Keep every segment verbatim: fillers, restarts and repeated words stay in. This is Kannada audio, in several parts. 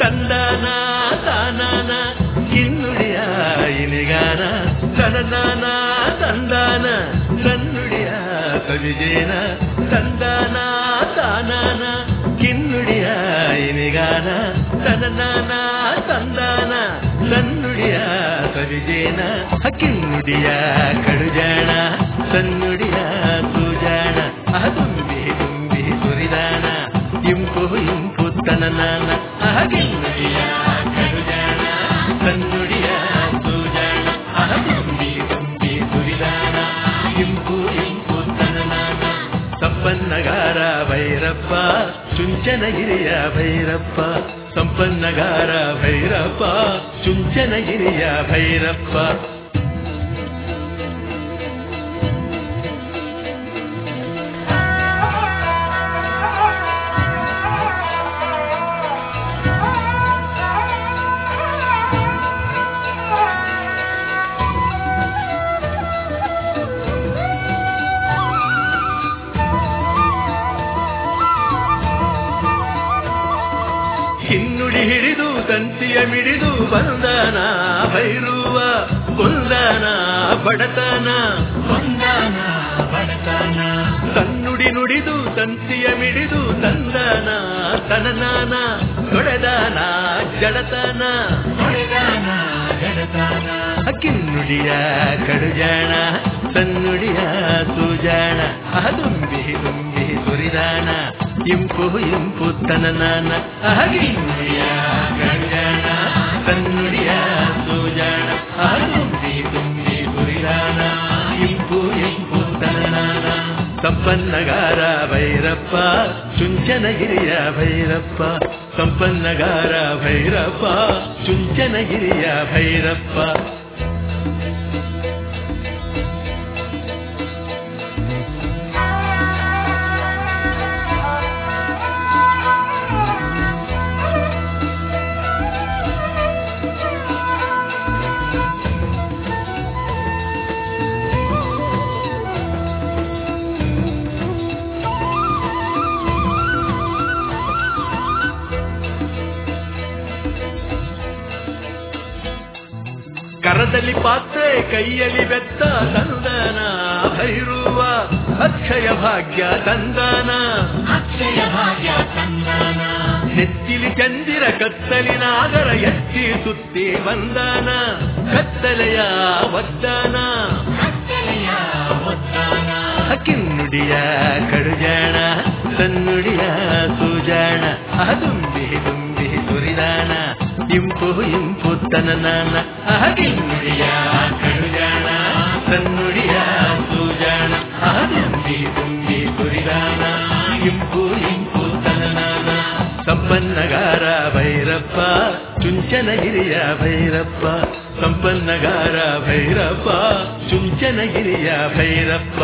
ತಂದಾನ ತಾನಾನ ಕಿನ್ನುಡಿಯ ಇನಿಗಾನ ತನನಾನ ತಂದಾನ ತನ್ನುಡಿಯ ಕವಿಜೇನ ತಂದಾನ ತಾನಾನ ಕಿನ್ನುಡಿಯ ಇನಿಗಾನ ತನನಾನ ತಂದಾನ ತನ್ನುಡಿಯ ಕವಿಜೇನ ಕಿನ್ನುಡಿಯ ಕಡುಜಾಣ ತನ್ನುಡಿಯ ತೂಜಾಣ ಅಹ ತುಂಬಿ ತುಂಬಿ ಸುರಿದಾನ ಇಂಪು ಇಂಪು ತನನಾನ ಅಹ ಕಿನ್ನುಡಿಯ ಕಡುಜಾಣ ತನ್ನುಡಿಯ ತೂಜಾಣ ಅಹ ತುಂಬಿ ತುಂಬಿ ಸುರಿದಾನ ಇಂಪು ಇಂಪು ತನನಾನ ಸಂಪನ್ನಗಾರ ಭೈರಪ್ಪ ಚುಂಚನಗಿರಿಯ ಭೈರಪ್ಪ ಸಂಪನ್ನಗಾರ ಭೈರಪ್ಪ ಚುಂಚನಗಿರಿಯ ಭೈರಪ್ಪ ಹಿನ್ನುಡಿ ಹಿಡಿದು ತಂತಿಯ ಮಿಡಿದು ಬಂದನ ಭೈರುವ ಕೊಂದನ ಬಡತನ ಕೊಂದನ ಬಡತನ ತನ್ನುಡಿ ನುಡಿದು ತಂತಿಯ ಮಿಡಿದು ತಂದನ ತನನಾನ ತೊಡೆದಾನ ಜಡತನ ತೊಡೆದಾನ ಜಡತನ ಕಿನ್ನುಡಿಯ ಕಡುಜಾಣ ತನ್ನುಡಿಯ ತೂಜಾಣ ಅಹ ತುಂಬಿ ತುಂಬಿ ಸುರಿದಾನ ಇಂಪು ಇಂಪು ತನನಾನ ಅಹ ಕಿನ್ನುಡಿಯ ಕಡುಜಾಣ ತನ್ನುಡಿಯ ತೂಜಾಣ ಅಹ ತುಂಬಿ ತುಂಬಿ ಸುರಿದಾನ ಇಂಪು ಇಂಪು ತನನಾನ ಸಂಪನ್ನಗಾರ ಭೈರಪ್ಪ ಚುಂಚನಗಿರಿಯ ಭೈರಪ್ಪ ಸಂಪನ್ನಗಾರ ಭೈರಪ್ಪ ಚುಂಚನಗಿರಿಯ ಭೈರಪ್ಪ ಕರದಲ್ಲಿ ಪಾತ್ರೆ ಕೈಯಲ್ಲಿ ಬೆತ್ತ ತಂದನ ಭೈರುವ ಅಕ್ಷಯ ಭಾಗ್ಯ ತಂದನ ಅಕ್ಷಯ ಭಾಗ್ಯ ತಂದನ ನೆತ್ತಿಲಿ ಚಂದಿರ ಕತ್ತಲಿನಾಗರ ಎತ್ತಿ ಸುತ್ತಿ ಬಂದನ ಕತ್ತಲೆಯ ಒದ್ದಾನ ಕತ್ತಲೆಯ ಒದ್ದಾನ ಕಿನ್ನುಡಿಯ ಕಡುಜಾಣ ತನ್ನುಡಿಯ ತೂಜಾಣ ಅಹ ತುಂಬಿ ತುಂಬಿ ಸುರಿದಾನ ಇಂಪು ಇಂಪು ತನನಾನ ಅಹ ಕಿನ್ನುಡಿಯ ಕಡುಜಾಣ ತನ್ನುಡಿಯ ತೂಜಾಣ ಅಹ ತುಂಬಿ ತುಂಬಿ ಸುರಿದಾನ ಇಂಪು ಇಂಪು ತನನಾನ ಸಂಪನ್ನಗಾರ ಭೈರಪ್ಪ ಚುಂಚನಗಿರಿಯ ಭೈರಪ್ಪ ಸಂಪನ್ನಗಾರ ಭೈರಪ್ಪ ಚುಂಚನಗಿರಿಯ ಭೈರಪ್ಪ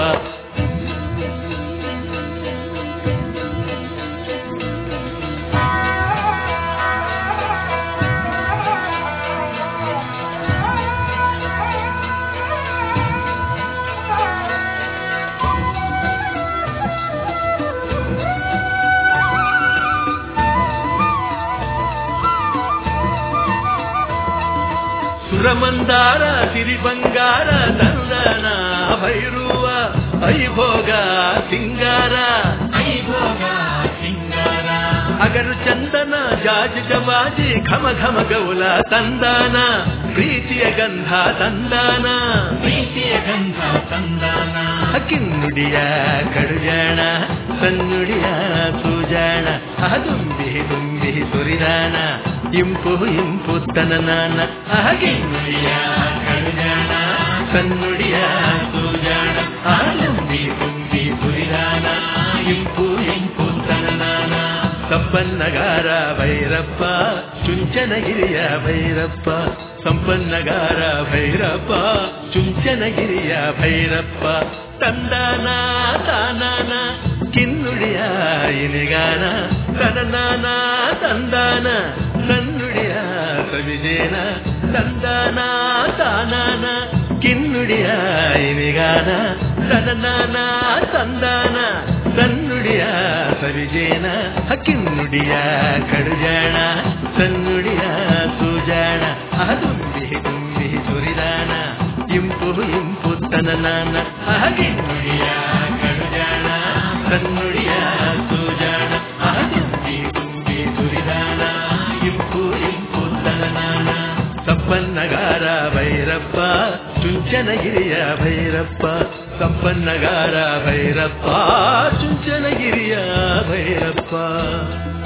ಸುರಮಂದಾರ ಸಿರಿ ಬಂಗಾರ ತಂದನ ಭೈರುವ ಐಭೋಗ ಸಿಂಗಾರ ಐಭೋಗ ಸಿಂಗಾರ ಅಗರು ಚಂದನ ಜಾಜಿ ಜವಾಜಿ ಘಮ ಘಮ ಗೌಲ ತಂದಾನ ಪ್ರೀತಿಯ ಗಂಧ ತಂದಾನ ಪ್ರೀತಿಯ ಗಂಧ ತಂದಾನ ಕಿನ್ನುಡಿಯ ಕಡುಜಾಣ ತನ್ನುಡಿಯ ತೂಜಾಣ ಅಹ ತುಂಬಿ ತುಂಬಿ ಸುರಿದಾನ ಇಂಪು ಇಂಪು ತನನಾನ ಅಹ ಕಿನ್ನುಡಿಯ ಕಡುಜಾಣ ತನ್ನುಡಿಯ ತೂಜಾಣ ಅಹ ತುಂಬಿ ತುಂಬಿ ಸುರಿದಾನ ಇಂಪು ಇಂಪು ತನನಾನ ಸಂಪನ್ನಗಾರ ಭೈರಪ್ಪ ಚುಂಚನಗಿರಿಯ ಭೈರಪ್ಪ ಸಂಪನ್ನಗಾರ ಭೈರಪ್ಪ ಚುಂಚನಗಿರಿಯ ಭೈರಪ್ಪ ತಂದಾನ ತಾನಾನ ಕಿನ್ನುಡಿಯ ಇನಿಗಾನ ತನನಾನ ತಂದಾನ ತನ್ನುಡಿಯ ಕವಿಜೇನ ತಂದಾನ ತಾನಾನ ಕಿನ್ನುಡಿಯ ಇನಿಗಾನ ತನನಾನ ತಂದಾನ ತನ್ನುಡಿಯ ಕವಿಜೇನ ಕಿನ್ನುಡಿಯ ಕಡುಜಾಣ ತನ್ನುಡಿಯ ಇಂಪು ತನನಾನ ಅಹಗಿನ್ನುಡಿಯ ಕಡುಜಾಣ ತನ್ನುಡಿಯ ಸೂಜಾಣ ಅಹಗುಂಬಿ ಗುಂಬಿ ಸುರಿದಾನ ಇಂಪು ಇಂಪು ತನನಾನ ಸಂಪನ್ನಗಾರ ಭೈರಪ್ಪ ಚುಂಚನಗಿರಿಯ ಭೈರಪ್ಪ ಸಂಪನ್ನಗಾರ ಭೈರಪ್ಪ ಚುಂಚನಗಿರಿಯ ಭೈರಪ್ಪ